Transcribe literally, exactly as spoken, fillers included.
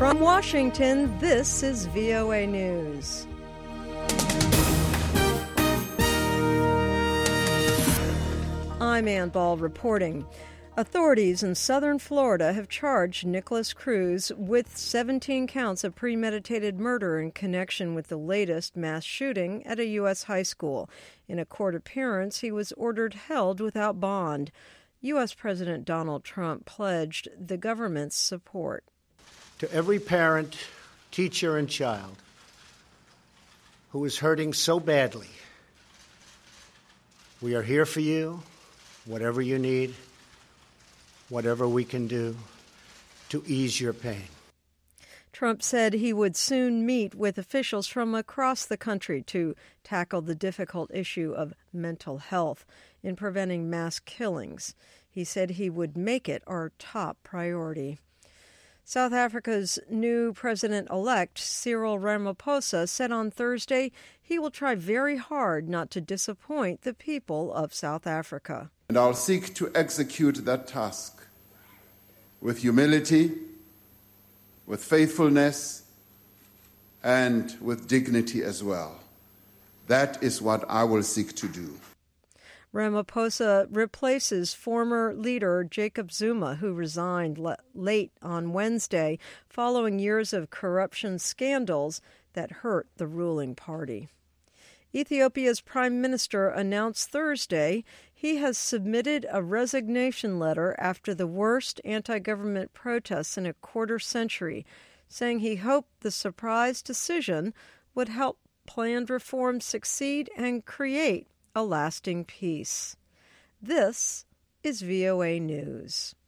From Washington, this is V O A News. I'm Ann Ball reporting. Authorities in southern Florida have charged Nikolas Cruz with seventeen counts of premeditated murder in connection with the latest mass shooting at a U S high school. In a court appearance, he was ordered held without bond. U S President Donald Trump pledged the government's support. To every parent, teacher, and child who is hurting so badly, we are here for you, whatever you need, whatever we can do to ease your pain. Trump said he would soon meet with officials from across the country to tackle the difficult issue of mental health in preventing mass killings. He said he would make it our top priority. South Africa's new president-elect, Cyril Ramaphosa, said on Thursday he will try very hard not to disappoint the people of South Africa. And I'll seek to execute that task with humility, with faithfulness, and with dignity as well. That is what I will seek to do. Ramaphosa replaces former leader Jacob Zuma, who resigned le- late on Wednesday following years of corruption scandals that hurt the ruling party. Ethiopia's prime minister announced Thursday he has submitted a resignation letter after the worst anti-government protests in a quarter century, saying he hoped the surprise decision would help planned reforms succeed and create a lasting peace. This is V O A News.